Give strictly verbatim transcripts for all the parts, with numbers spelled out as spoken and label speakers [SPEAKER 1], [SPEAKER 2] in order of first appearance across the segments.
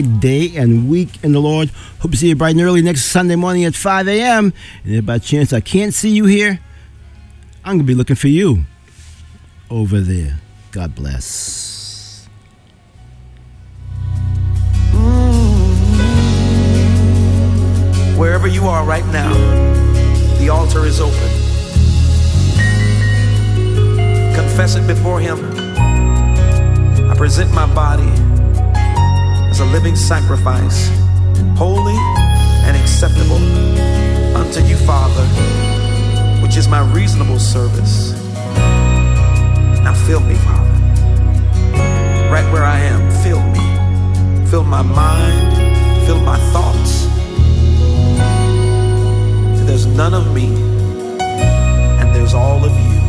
[SPEAKER 1] day and week in the Lord. Hope to see you bright and early next Sunday morning at five a.m. And if by chance I can't see you here, I'm going to be looking for you over there. God bless.
[SPEAKER 2] Wherever you are right now, the altar is open. Confess it before Him. I present my body as a living sacrifice, holy and acceptable unto you, Father, which is my reasonable service. Now fill me, Father. Right where I am, fill me. Fill my mind, fill my thoughts. There's none of me, and there's all of you.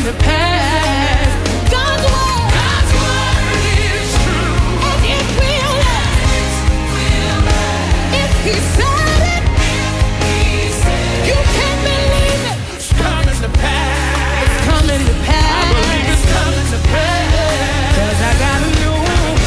[SPEAKER 3] to pass. God's word, God's word is true, and it will last. If He said it, you can believe it. It's coming to pass. It's coming to pass. I believe it's coming to pass. 'Cause I got a new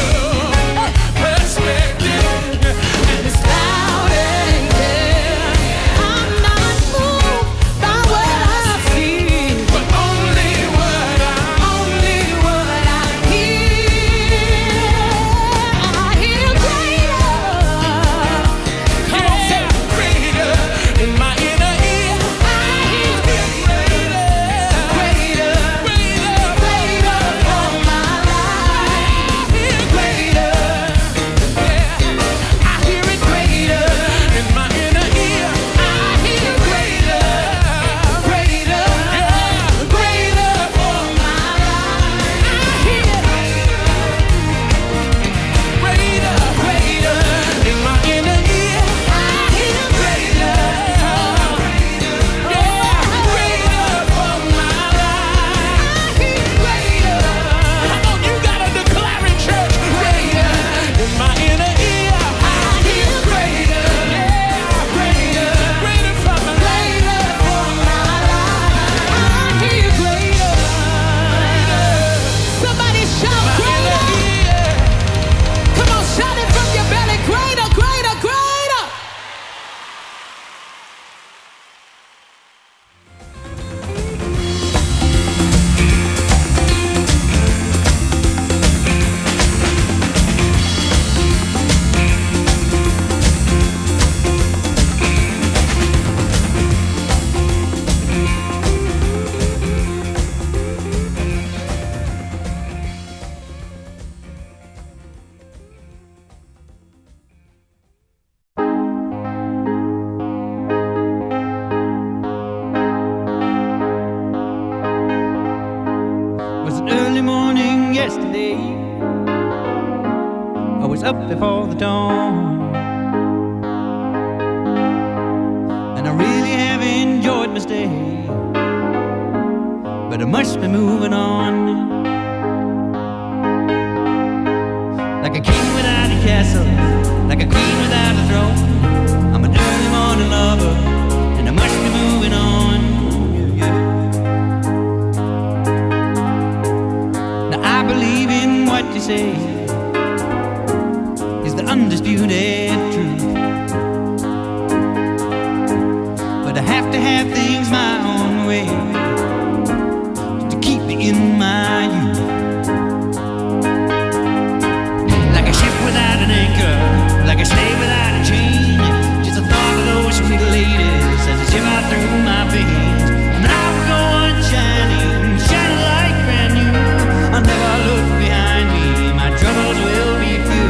[SPEAKER 3] perspective, and it's loud and clear. I'm not moved by what I see, but only what I, only what I hear. I hear greater. Come on, say greater in my inner ear. I hear greater, greater, greater, greater for my life. I hear greater. Yeah, I hear it greater in my inner ear. I hear greater, greater, yeah, greater for my life. I hear greater, greater in my inner ear. I hear greater, yeah, greater for my life. I hear greater. Come on, you gotta declare it, church. Greater in my inner ear. I hear greater, yeah, greater, greater for my greater for my life. I hear greater. Somebody shout greater. Come on, shout it from your belly. Greater, greater, greater.
[SPEAKER 4] It was an early morning yesterday. I was up before the dawn, and I really have enjoyed my stay, but I must be moving on. Like a king without a castle, like a queen without a throne, I'm an early morning lover, and I must be moving on. Yeah, yeah. Now I believe in what you say is the undisputed truth, but I have to have things my own way to keep me in my youth. Like a ship without an anchor, like a slave without a chain, just the thought of those sweet ladies as they shiver through my veins. And I will go on shining, shining like brand new. I'll never look behind me, my troubles will be few.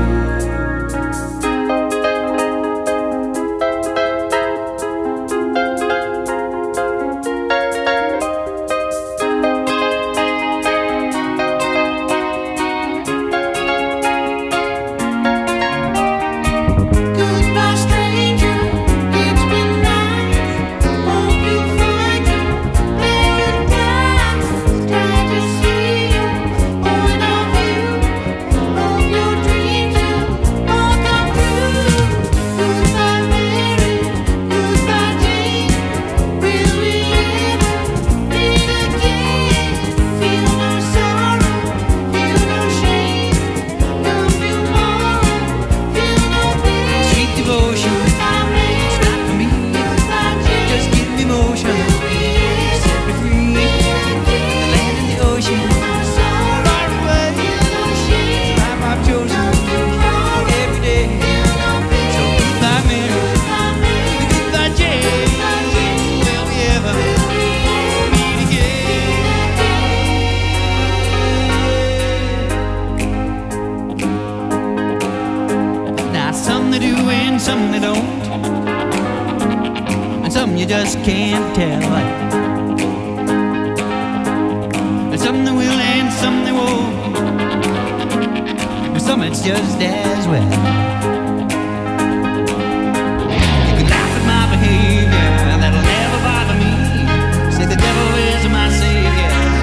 [SPEAKER 3] Goodbye, stranger. It's been nice. Hope you find your paradise. Glad to see you. Point of view. Hope your dreams will all come true. Goodbye, Mary. Goodbye, Jane. Will we ever meet again? Feel no sorrow. Feel no shame. Come tomorrow. Feel no pain.
[SPEAKER 4] Sweet devotion,
[SPEAKER 3] Goodbye, Mary.
[SPEAKER 4] it's not for me.
[SPEAKER 3] Goodbye, Jane.
[SPEAKER 4] Just give me motion, set me free. The land and the ocean, far away. Life I've chosen every day. So goodbye, Mary. Goodbye, Jane. Will we ever meet again? Now some they do and some they don't, and some you just can't tell. And some they will and some they won't, and some it's just as well. You can laugh at my behavior, that'll never bother me. Say the devil is my savior,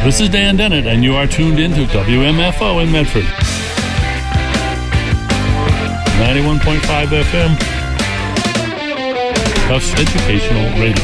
[SPEAKER 5] This is Dan Dennett, and you are tuned into W M F O in Medford. ninety-one point five F M. Tufts Educational Radio.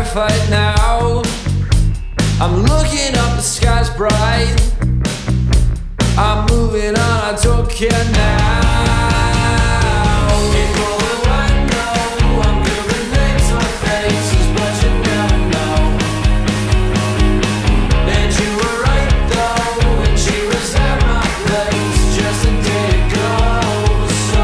[SPEAKER 6] firefight now. I'm looking up, the sky's bright. I'm moving on, I don't care now. People who I know, I'm good with names or faces, but you never know. And you were right though, when she was at my place just a day ago. So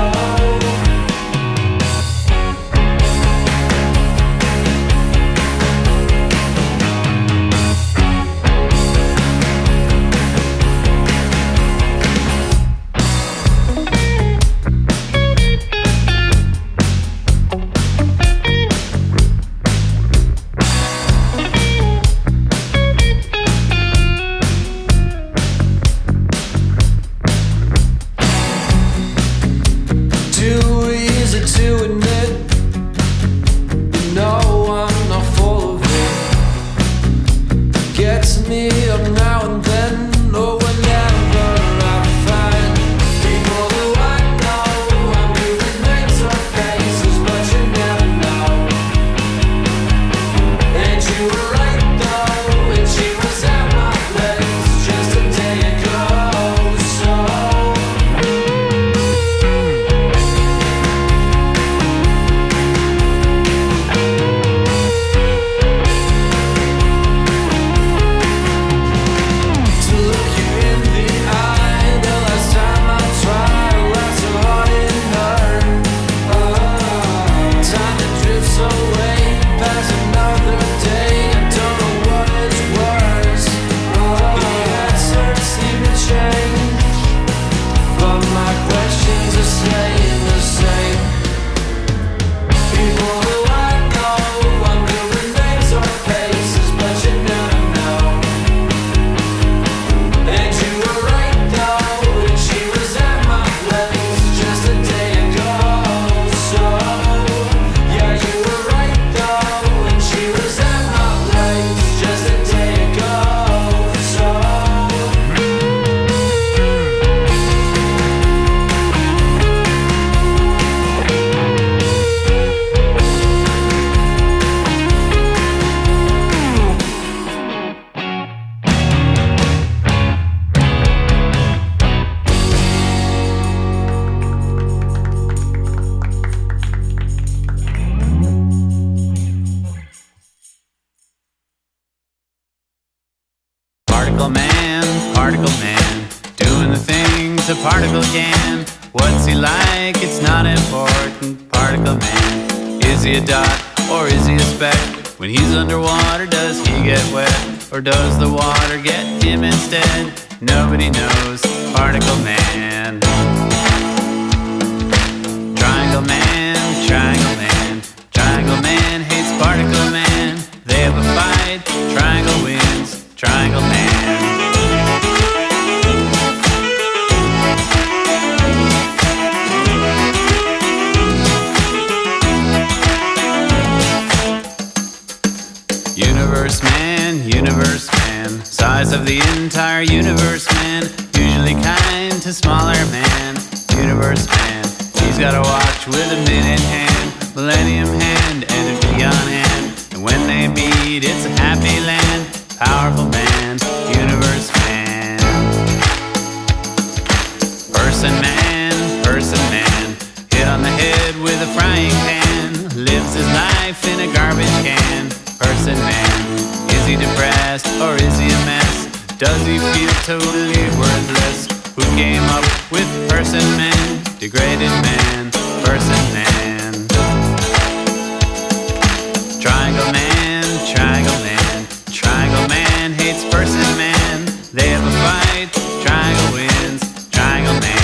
[SPEAKER 6] too easy to admit, you know I'm not full of it. Gets me up now and then, or whenever I find people who I know. I'm good with names or faces, but you never know. And you were right though, when she was at my place just a day ago. So to look you in the eye, the last time I tried, laughed so hard it hurt. Time that drifts away, past another day. I don't know what is worse. The answers seem to change, but my questions are staying the same. People who I know, I'm good with names or faces, but you never know. And you were right though, when she was at my place just a day ago. So yeah, you were right though, when she was at my place just a day ago. So
[SPEAKER 7] Particle man, particle man, doing the things a particle can. What's he like? It's not important. Particle man, is he a dot or is he a speck? When he's underwater, does he get wet? Or does the water get him instead? Nobody knows. Particle man. Triangle man, triangle man, triangle man hates particle man. They have a fight, triangle wins, triangle man. Universe man, universe man, size of the entire universe man, usually kind to smaller man. Universe man, he's got a watch with a minute hand, millennium hand, and a beyond hand. And when they meet, it's a happy land. Powerful man, universe man. Person man, person man, hit on the head with a frying pan, lives his life in a garbage can. Person man, is he depressed or is he a mess? Does he feel totally worthless? Who came up with person man? Degraded man, person man. Triangle man, triangle man, triangle man hates person man. They have a fight, triangle wins, triangle man.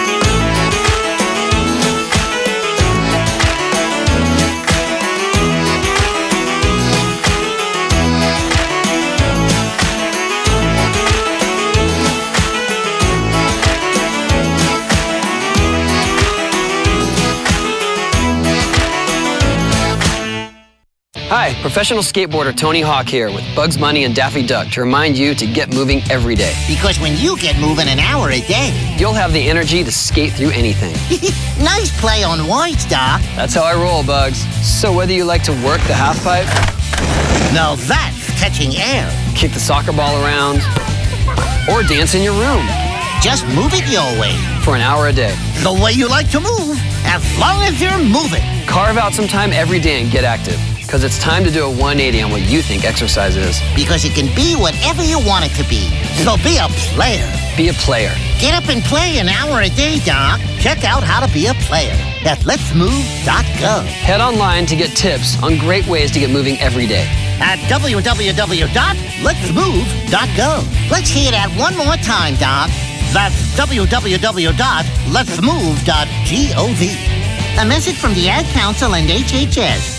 [SPEAKER 8] Hi, professional skateboarder Tony Hawk here with Bugs Bunny and Daffy Duck to remind you to get moving every day.
[SPEAKER 9] Because when you get moving an hour a day,
[SPEAKER 8] you'll have the energy to skate through anything.
[SPEAKER 9] Nice play on words, Doc.
[SPEAKER 8] That's how I roll, Bugs. So whether you like to work the half pipe
[SPEAKER 9] Now that's catching air.
[SPEAKER 8] Kick the soccer ball around. Or dance in your room.
[SPEAKER 9] Just move it your way.
[SPEAKER 8] For an hour a day.
[SPEAKER 9] The way you like to move, as long as you're moving.
[SPEAKER 8] Carve out some time every day and get active. Because it's time to do a one eighty on what you think exercise is.
[SPEAKER 9] Because it can be whatever you want it to be. So be a player.
[SPEAKER 8] Be a player.
[SPEAKER 9] Get up and play an hour a day, Doc. Check out how to be a player at lets move dot gov.
[SPEAKER 8] Head online to get tips on great ways to get moving every day.
[SPEAKER 9] At w w w dot lets move dot gov. Let's hear that one more time, Doc. That's w w w dot lets move dot gov. A message from the Ad Council and H H S.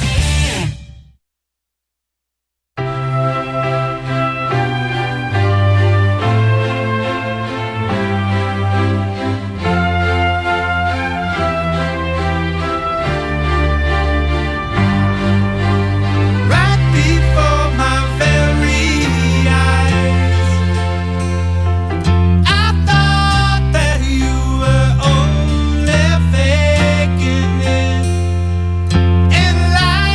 [SPEAKER 3] Right before my very eyes, I thought that you were only faking it. In life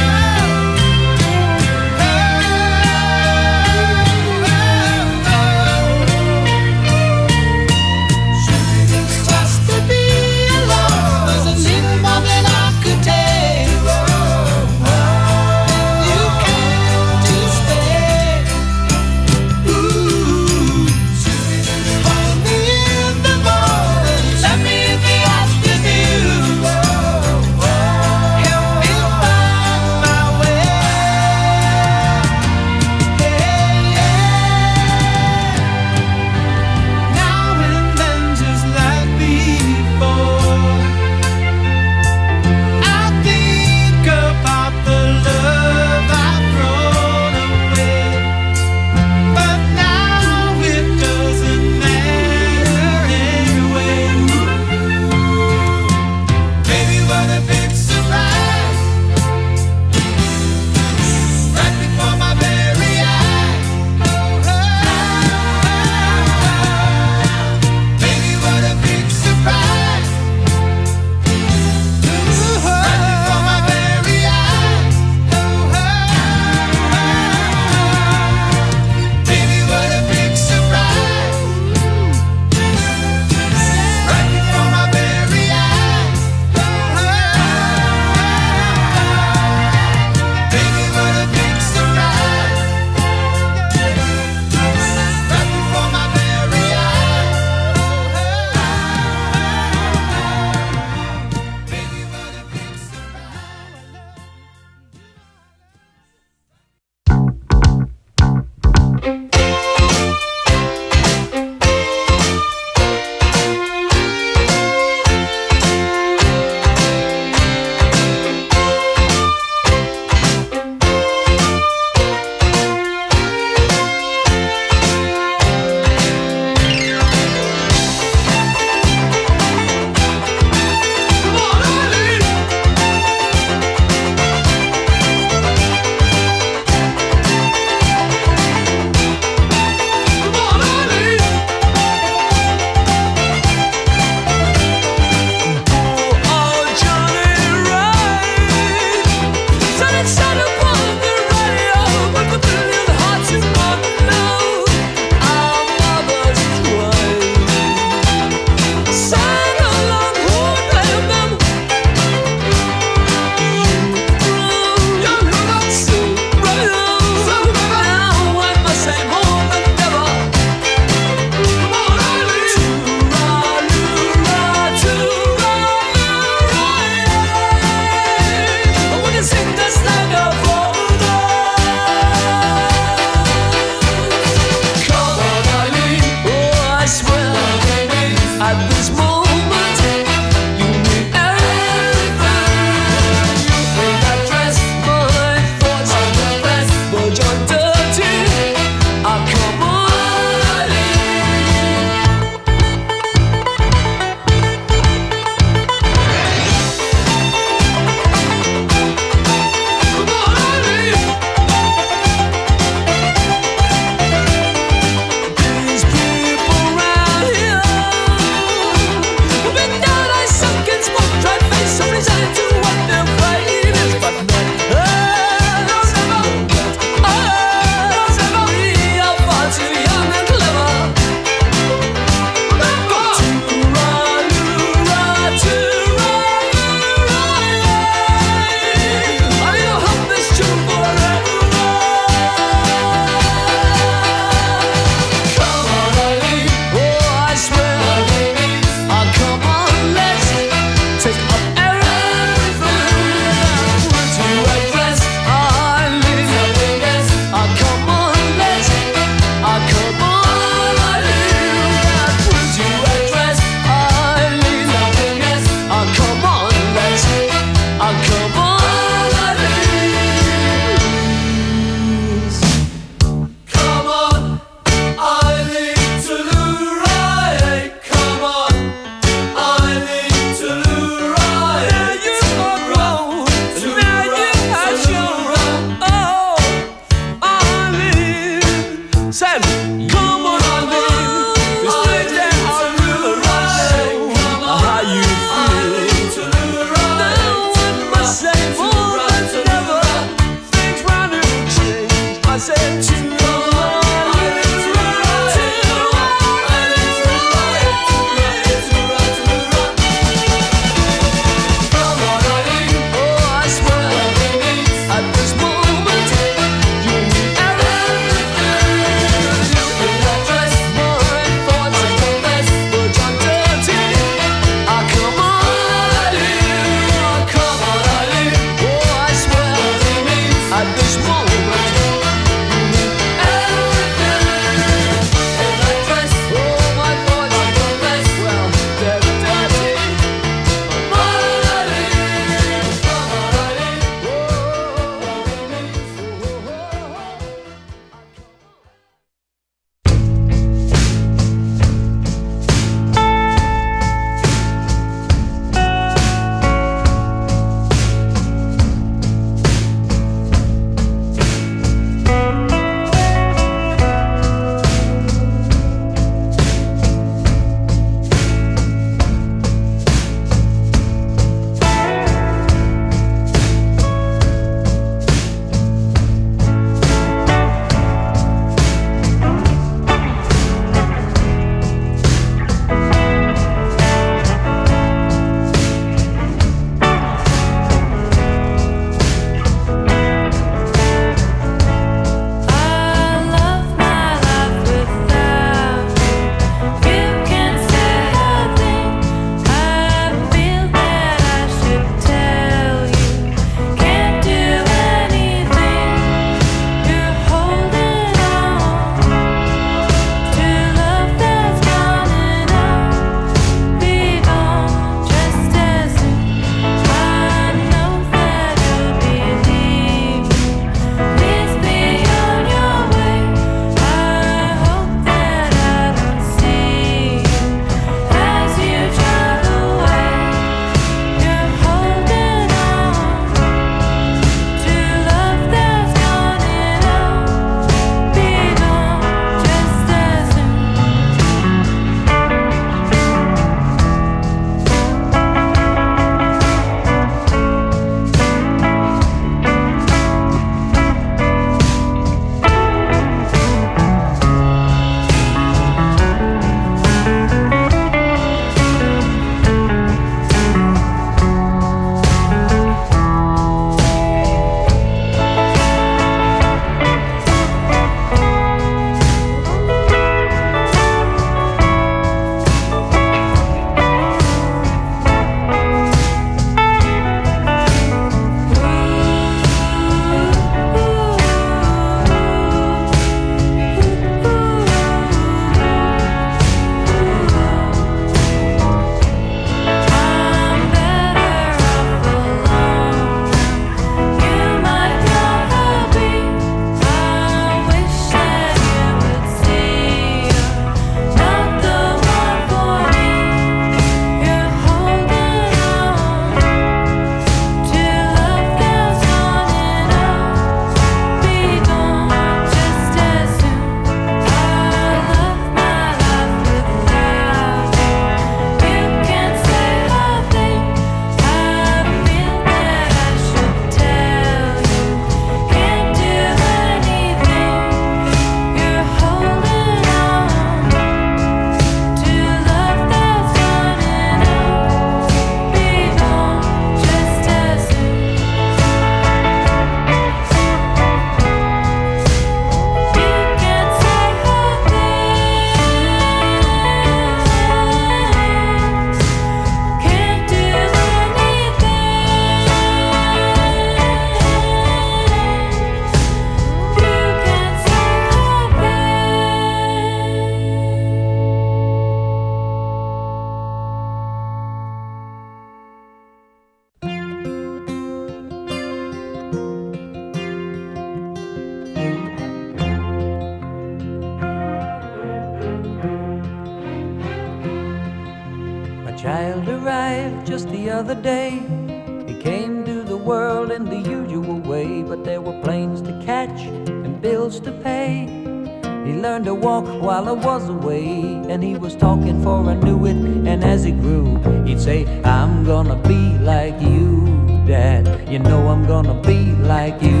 [SPEAKER 4] child arrived just the other day. He came to the world in the usual way, but there were planes to catch and bills to pay. He learned to walk while I was away, and he was talking for I knew it. And as he grew, he'd say, I'm gonna be like you, Dad. You know I'm gonna be like you.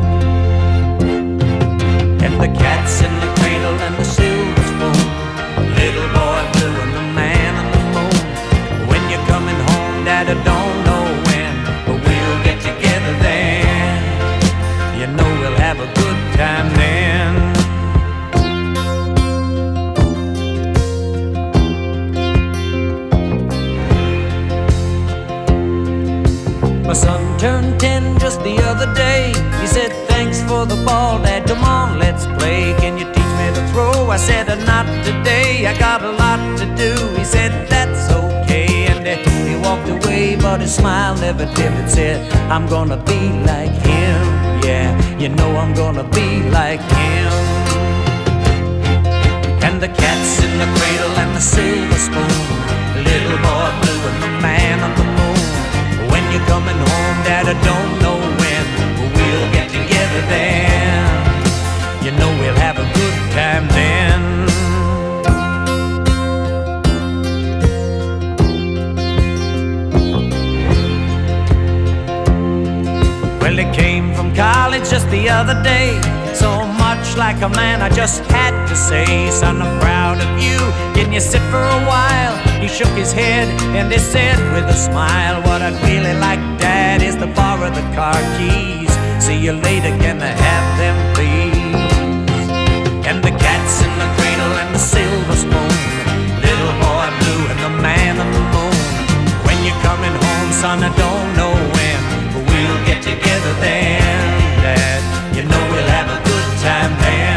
[SPEAKER 4] And the cat's in the cradle and the silver spoon, little boy blue and the man on the moon. When you're coming home, Dad, I don't know when, but we'll get together then. You know we'll have a good time then. My son turned ten just the other day. He said, thanks for the ball, Dad, come on, let's play. Can you teach me to throw? I said, not today, I got a lot to do. He said, that's okay, and uh, he walked away, but his smile never dimmed. It said, I'm gonna be like him, yeah, you know I'm gonna be like him. And the cat's in the cradle and the silver spoon, the little boy blue and the man on the moon. When you're coming home, Dad, I don't know when, but we'll get together then. You know we'll have a good time then. Well, he came from college just the other day. So much like a man, I just had to say, son, I'm proud of you. Can you sit for a while? He shook his head and he said with a smile, what I'd really like, Dad, is to borrow the car keys. See you later, can I have them, please? And the cat's in the cradle and the silver spoon, little boy blue and the man on the moon. When you're coming home, son, I don't know when, but we'll get together then, Dad. You know we'll have a good time then.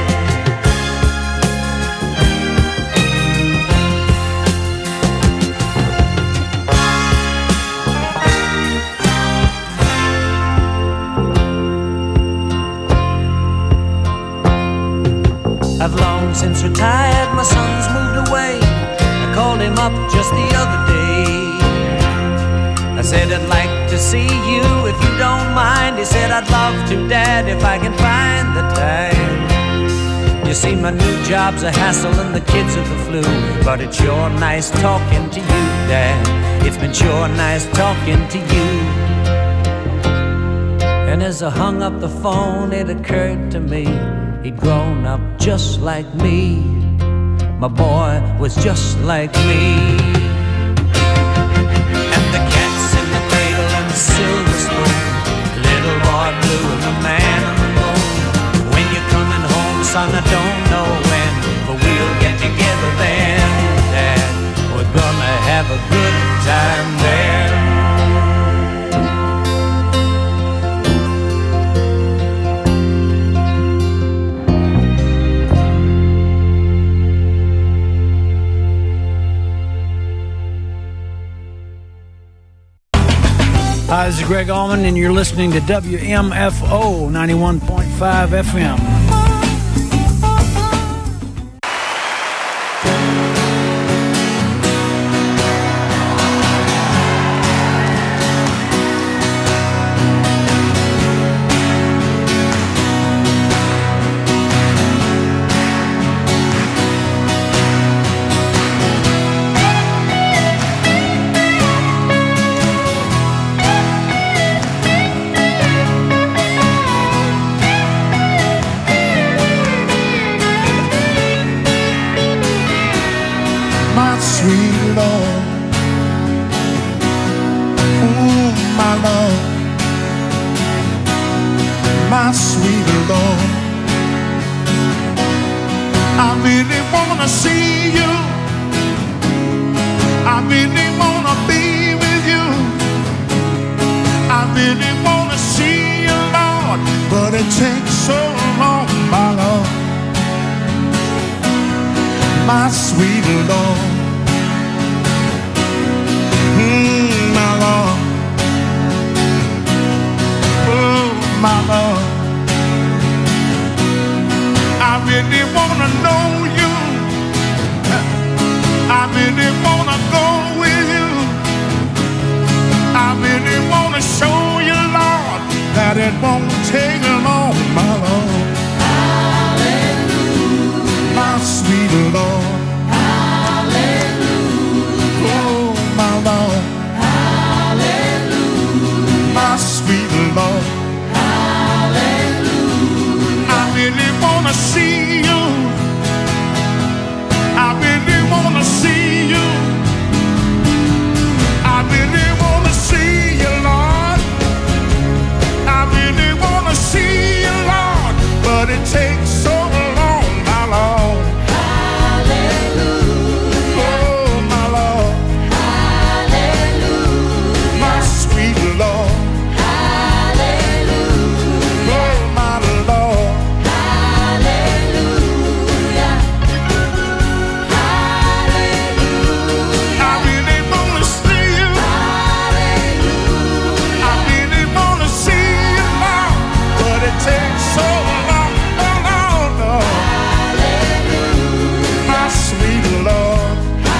[SPEAKER 4] I've long since retired, my son's moved away. I called him up just the other day. I said, I'd like to see you if you don't mind. He said, I'd love to, Dad, if I can find the time. You see, my new job's a hassle and the kids are the flu, but it's sure nice talking to you, Dad. It's been sure nice talking to you. And as I hung up the phone, it occurred to me, he'd grown up just like me. My boy was just like me. And the cat's in the cradle and the silver spoon, little boy blue and the man on the moon. When you're coming home, son, I don't know when, but we'll get together then, Dad. We're gonna have a good time then.
[SPEAKER 10] Hi, this is Greg Allman, and you're listening to W M F O ninety-one point five F M.
[SPEAKER 11] Sweet Lord, oh my Lord, my sweet Lord, I really wanna see you, I really wanna be with you, I really wanna see you, Lord, but it takes so long, my Lord, my sweet Lord. Mm, my Lord, oh my Lord, I really wanna know you, I really wanna go with you. won't take long, my Lord. Hallelujah. My sweet Lord. Hallelujah. Oh, my Lord. Hallelujah. My sweet Lord. Hallelujah. I really wanna see you. I really wanna see you. I really wanna see you, Lord. I really wanna see you, Lord. But it takes so long, my Lord. Hallelujah. Oh, my Lord. Hallelujah. My sweet Lord. Hallelujah. Oh, my Lord. Hallelujah. Hallelujah. I really wanna see you. Hallelujah. I really wanna see you, Lord. But it takes so long, oh Lord, Lord. Hallelujah. My sweet Lord.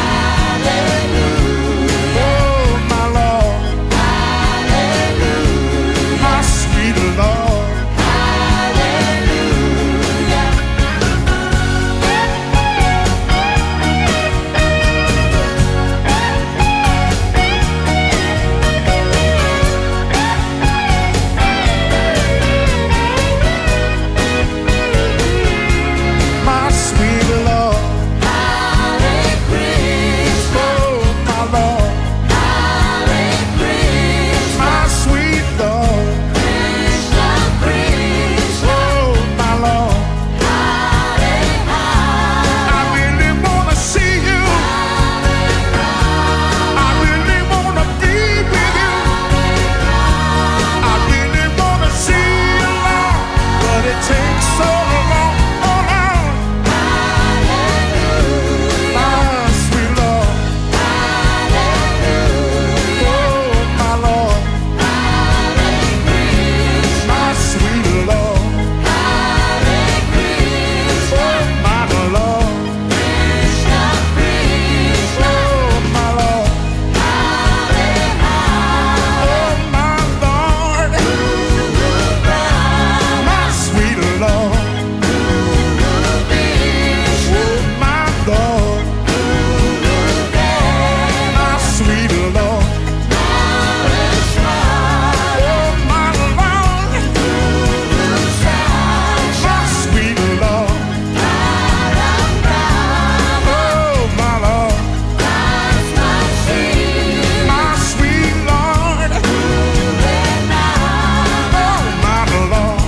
[SPEAKER 11] Hallelujah. Oh, my Lord. Hallelujah. My sweet Lord. My sweet Lord. Hare Krishna. Oh, my Lord. Hare Krishna. My sweet Lord. Krishna Krishna. Oh, my Lord. Hare Hare. I really wanna see you. I really wanna be with you. I really wanna see you, Lord. But it takes so long, oh Lord. My sweet Lord. Oh, my Lord. My sweet Lord. Oh, my Lord. Oh, my Lord. Oh, my Lord. My sweet Lord. Oh, my Lord. My sweet Lord. Oh, my Lord. My sweet Lord. Oh, my Lord. My sweet Lord. Oh, my Lord.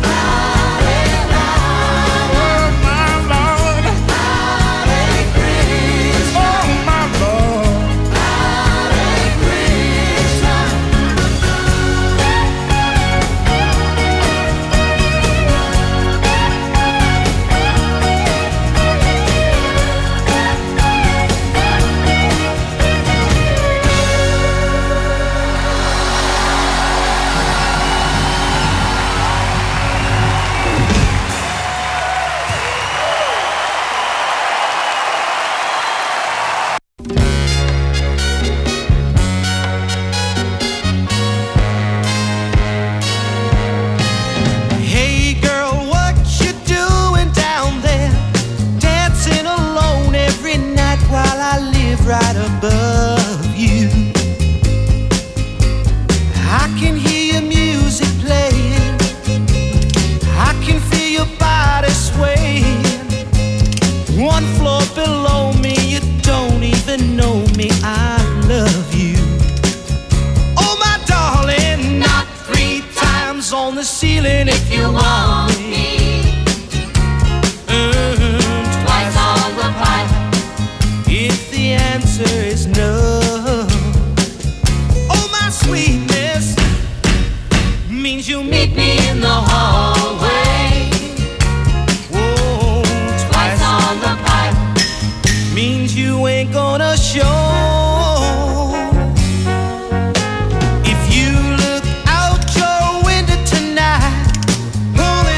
[SPEAKER 11] Oh, my Lord. Oh, my Lord.
[SPEAKER 4] Hey girl, what you doing down there? Dancing alone every night while I live right above you. I can hear your music playing. I can feel your body swaying. One floor below me, you don't even know me. I love you. Oh my darling, not three times on the ceiling if you want me. Mm, twice on the pipe if the answer is no. Oh my sweetness means you meet me in the hallway. Whoa, twice on the pipe means you ain't gonna show. If you look out your window tonight, all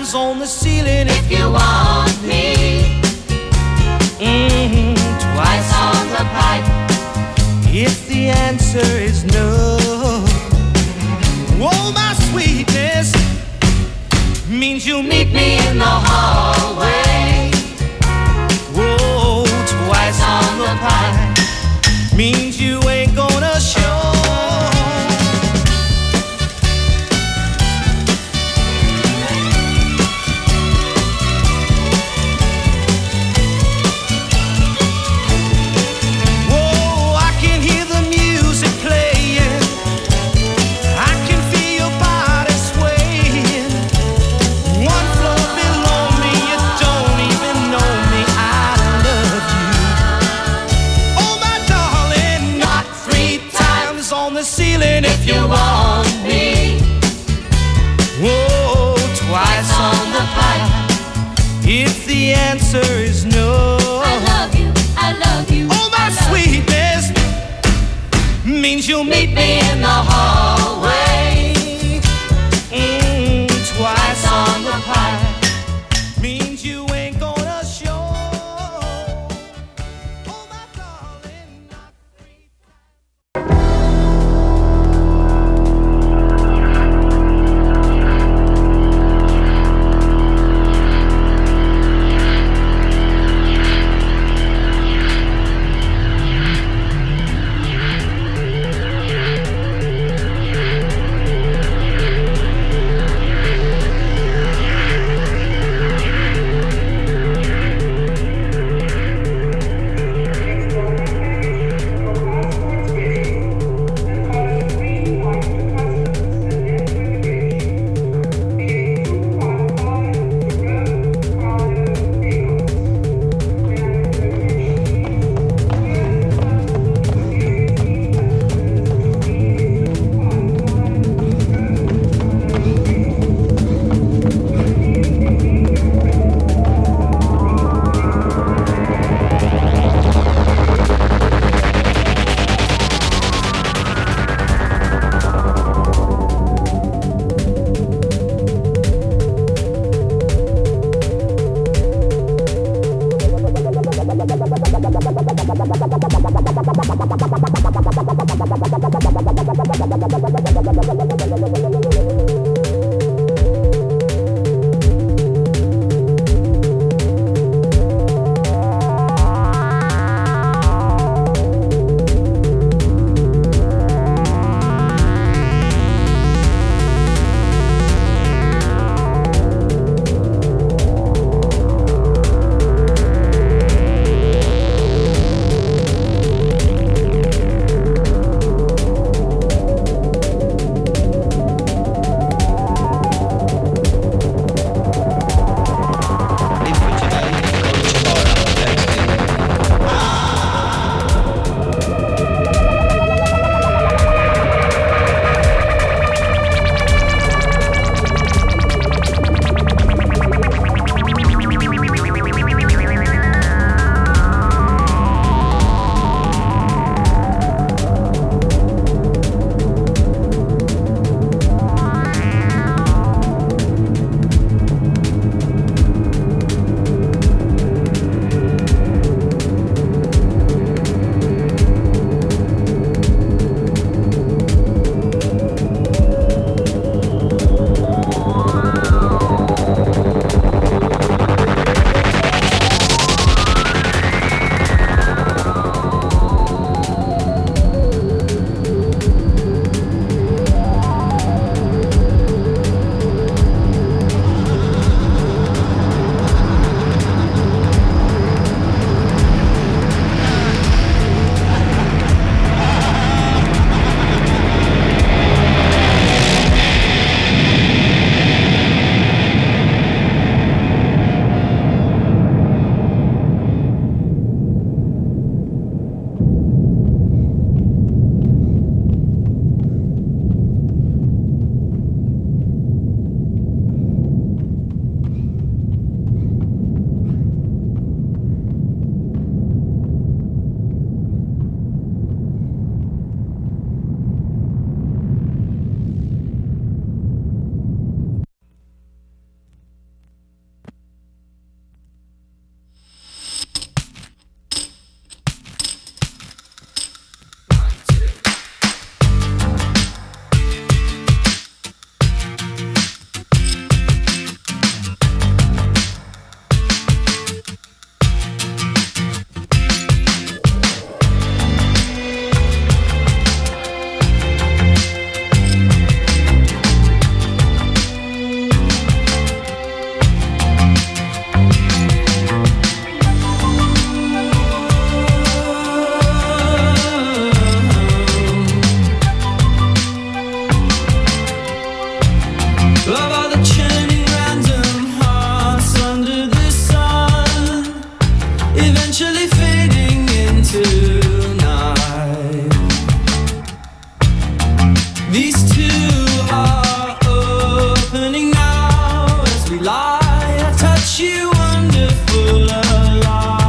[SPEAKER 4] times on the ceiling if
[SPEAKER 3] If you want me,
[SPEAKER 4] mm, twice
[SPEAKER 3] on the pipe.
[SPEAKER 4] if the answer is no. Oh, my sweetness means you'll meet
[SPEAKER 3] Meet me in the hallway.
[SPEAKER 4] Oh, twice on the pie means you ain't gonna show. Whoa, I can hear the music playing. I can feel your body swaying. One floor below me, you don't even know me. I love you. Oh, my darling, not three times on the ceiling if you want me. Whoa, twice on the pipe if the answer is no.
[SPEAKER 3] I love you, I love you.
[SPEAKER 4] Oh, my sweetness means you'll meet me in the hallway. Mm, twice on the pie means you ain't gonna show. Oh, my darling, not three
[SPEAKER 3] lie. I touch you wonderful alive.